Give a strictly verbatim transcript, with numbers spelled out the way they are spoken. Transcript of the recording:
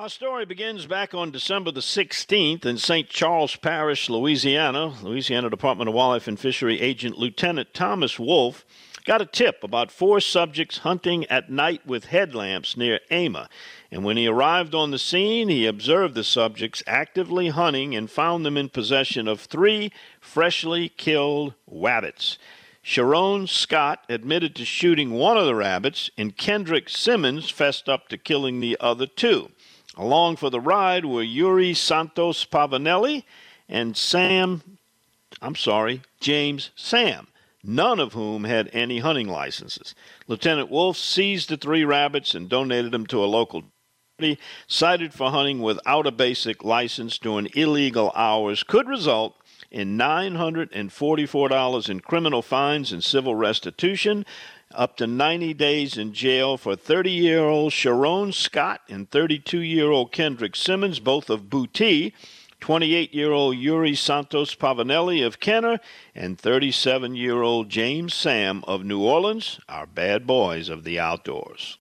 Our story begins back on December the sixteenth in Saint Charles Parish, Louisiana. Louisiana Department of Wildlife and Fishery Agent Lieutenant Thomas Wolf got a tip about four subjects hunting at night with headlamps near Ama. And when he arrived on the scene, he observed the subjects actively hunting and found them in possession of three freshly killed rabbits. Sharon Scott admitted to shooting one of the rabbits, and Kendrick Simmons fessed up to killing the other two. Along for the ride were Yuri Santos Pavanelli and Sam, I'm sorry, James Sam, none of whom had any hunting licenses. Lieutenant Wolf seized the three rabbits and donated them to a local charity. Cited for hunting without a basic license during illegal hours could result in nine hundred forty-four dollars in criminal fines and civil restitution, up to ninety days in jail for thirty-year-old Sharon Scott and thirty-two-year-old Kendrick Simmons, both of Booty, twenty-eight-year-old Yuri Santos Pavanelli of Kenner, and thirty-seven-year-old James Sam of New Orleans, our bad boys of the outdoors.